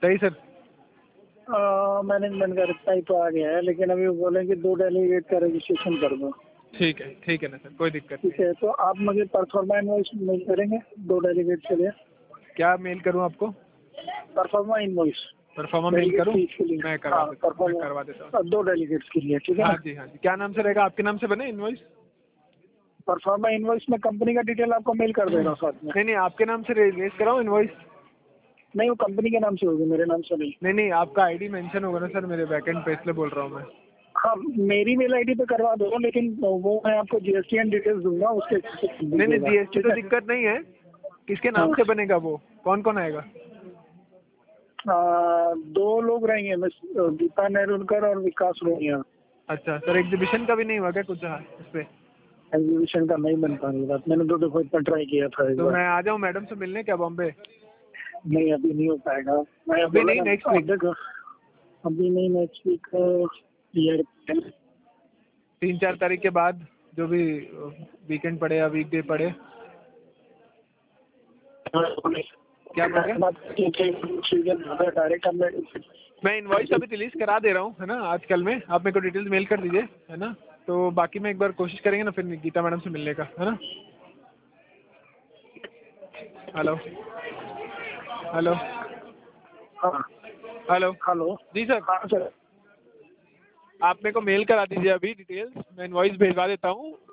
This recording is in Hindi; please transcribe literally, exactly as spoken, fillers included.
सही सर। मैनेजमेंट का रिप्लाई तो आ गया है, लेकिन अभी वो बोले कि दो डेलीगेट का रजिस्ट्रेशन कर दो। ठीक है ठीक है ना सर, कोई दिक्कत ठीक है, तो आप मुझे परफॉर्मा इनवॉइस मेल करेंगे दो डेलीगेट के लिए? नहीं। क्या मेल करूँ आपको? परफॉर्मा इनवॉइस परफॉर्मा मेल करूँ? मैं करवा हाँ, देता हूँ, मैं परफॉर्मा करवा देता हूँ। दो डेलीगेट्स के लिए, ठीक है हाँ ना? जी हाँ जी। क्या नाम से रहेगा? आपके नाम से बने इनवॉइस? परफॉर्मा इनवॉइस में कंपनी का डिटेल आपको मेल कर दे रहा हूँ साथ में। नहीं नहीं, आपके नाम से रेज कराऊँ इनवॉइस? नहीं, वो कंपनी के नाम से होगी, मेरे नाम से नहीं। नहीं नहीं, आपका आईडी मेंशन होगा ना सर मेरे बैकएंड पे, इसलिए बोल रहा हूँ मैं। हाँ, मेरी मेल आईडी पे करवा दो, लेकिन वो मैं आपको जीएसटी एंड डिटेल्स दूंगा उसके। नहीं नहीं, जीएसटी तो दिक्कत नहीं है। किसके नाम से बनेगा वो? कौन कौन आएगा? आ, दो लोग रहेंगे, मिस दीपा नेरुलकर और विकास रोनिया। अच्छा सर, एग्जीबिशन का भी नहीं हुआ क्या कुछ इस पे? एग्जीबिशन का नहीं बन पा रही बात, मैंने दो दफा इतना ट्राई किया था एक तो बार। मैं आ जाऊँ मैडम से मिलने क्या बॉम्बे? नहीं, अभी नहीं हो पाएगा। मैं अभी नहीं, नेक्स्ट वीक? देखो, अभी नहीं, नेक्स्ट वीक ईयर तीन चार तारीख के बाद, जो भी वीकेंड पड़े या वीकडे पड़े। क्या बोल रहे हैं? डायरेक्ट हमने मैं इनवॉइस अभी रिलीज करा दे रहा हूँ, है ना, आजकल में। आप मेरे को डिटेल्स मेल कर दीजिए, है ना। तो बाकी मैं एक बार कोशिश करेंगे ना फिर गीता मैडम से मिलने का, है ना। हेलो हेलो हाँ हेलो हेलो जी सर। हाँ सर। आप मेरे को मेल करा दीजिए अभी डिटेल्स, मैं इनवॉइस भिजवा देता हूँ।